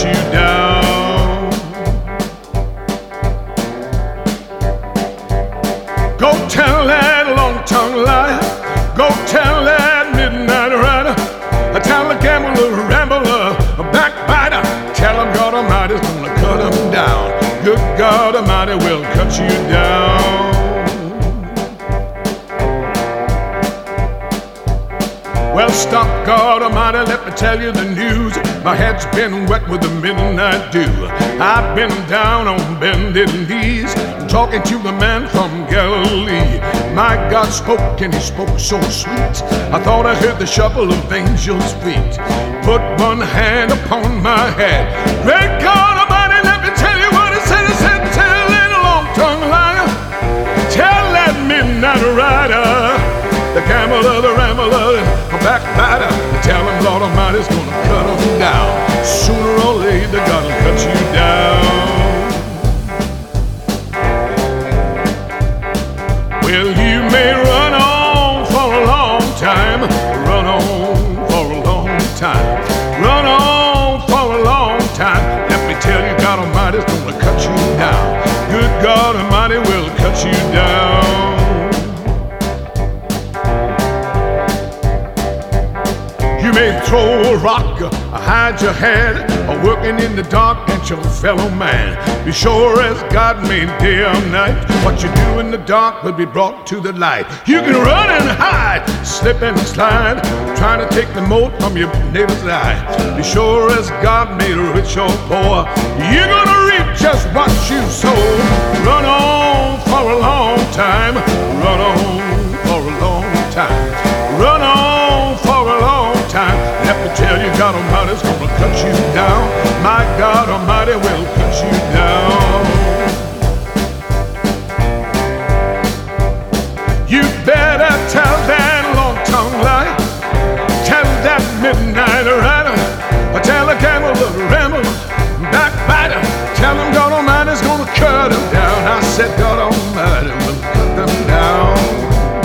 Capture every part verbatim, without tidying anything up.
you down. Go tell that long-tongued liar, go tell that midnight rider, tell the gambler, rambler, backbiter, tell him God Almighty's gonna cut him down. Good God Almighty will cut you down. Well, stop, God Almighty, let me tell you the news. My head's been wet with the midnight dew. I've been down on bended knees, talking to the man from Galilee. My God spoke and he spoke so sweet, I thought I heard the shuffle of angels' feet. Put one hand upon my head. Great God Almighty, let me tell you what he said. He said, tell that long-tongued liar, tell that midnight rider, the gambler, the rambler, the backbiter, tell him Lord Almighty's gonna cut him down. Sooner or later, God'll cut you down. Well, you may run on for a long time, run on for a long time, run on for a long time. Let me tell you, God Almighty's gonna cut you down. Good God Almighty will cut you down. You may throw a rock, or hide your head, or working in the dark against your fellow man. Be sure as God made day or night, what you do in the dark will be brought to the light. You can run and hide, slip and slide, trying to take the mote from your neighbor's eye. Be sure as God made rich or poor, you're gonna reap just what you sow. Run on for a long time, run on for a long time, run on for a long time. Let me tell you, God Almighty's gonna cut you down. My God Almighty will cut you down. You better tell that long-tongued liar, tell that midnight rider, tell the gambler, the rambler, backbiter, tell him God Almighty's gonna cut him down. I said God Almighty will cut them down.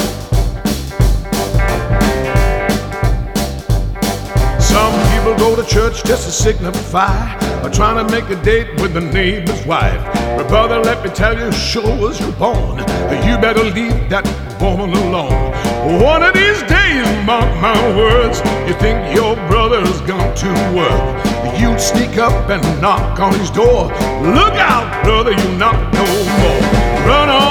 Some people go to church just to signify, or trying to make a date with the neighbor's wife. But brother, let me tell you, sure as you're born, you better leave that woman alone. One of these days, mark my words, you think your brother's gone to work, you'd sneak up and knock on his door. Look out, brother, you knock no more. Run on